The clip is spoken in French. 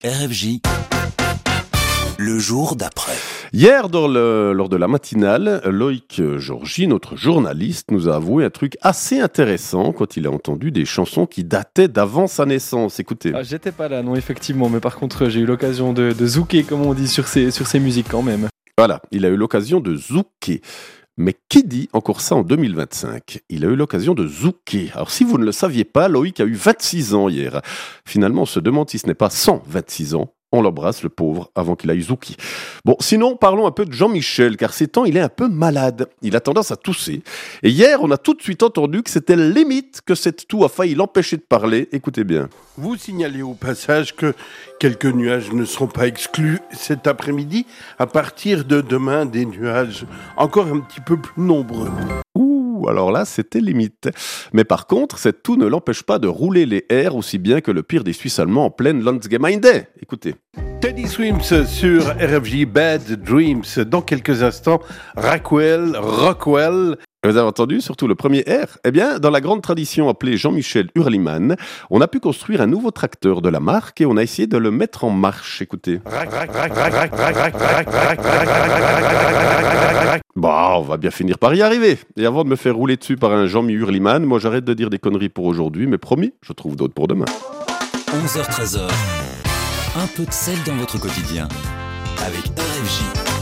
RFJ, le jour d'après. Hier, lors de la matinale, Loïc Georgie, notre journaliste, nous a avoué un truc assez intéressant quand il a entendu des chansons qui dataient d'avant sa naissance. Écoutez. Ah, j'étais pas là, non, effectivement, mais par contre, j'ai eu l'occasion de zouker, comme on dit, sur ces musiques quand même. Voilà, il a eu l'occasion de zouker. Mais qui dit encore ça en 2025 ? Il a eu l'occasion de zouker. Alors si vous ne le saviez pas, Loïc a eu 26 ans hier. Finalement, on se demande si ce n'est pas 126 ans. On l'embrasse, le pauvre, avant qu'il aille zouki. Bon, sinon, parlons un peu de Jean-Michel, car ces temps, il est un peu malade. Il a tendance à tousser. Et hier, on a tout de suite entendu que c'était limite que cette toux a failli l'empêcher de parler. Écoutez bien. Vous signalez au passage que quelques nuages ne seront pas exclus cet après-midi. À partir de demain, des nuages encore un petit peu plus nombreux. Alors là, c'était limite. Mais par contre, cette toux ne l'empêche pas de rouler les airs aussi bien que le pire des Suisses allemands en pleine Landsgemeinde. Écoutez. Teddy Swims sur RFJ Bad Dreams. Dans quelques instants, Rockwell. Vous avez entendu, surtout le premier R ? Eh bien, dans la grande tradition appelée Jean-Michel Hurlimann, on a pu construire un nouveau tracteur de la marque et on a essayé de le mettre en marche. Écoutez. Bon, on va bien finir par y arriver. Et avant de me faire rouler dessus par un Jean-Mi Hurlimann, moi j'arrête de dire des conneries pour aujourd'hui, mais promis, je trouve d'autres pour demain. 11h-13h, un peu de sel dans votre quotidien avec RFJ.